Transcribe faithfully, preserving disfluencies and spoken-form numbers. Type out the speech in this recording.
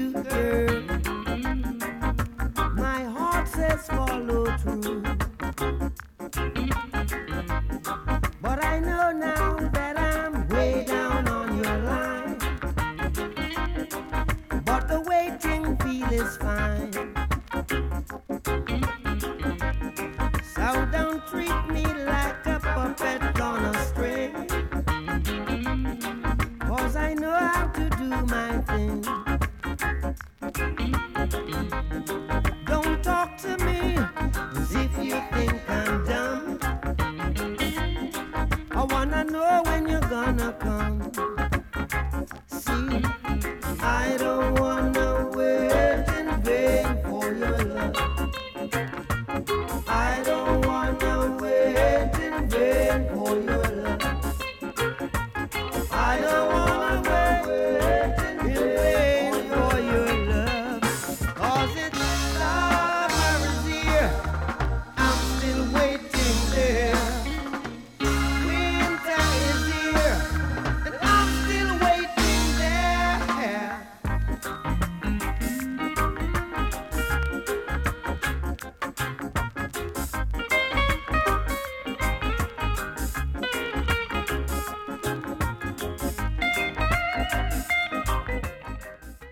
you, girl. My heart says follow through. But I know now that I'm way down on your line. But the waiting feel is fine.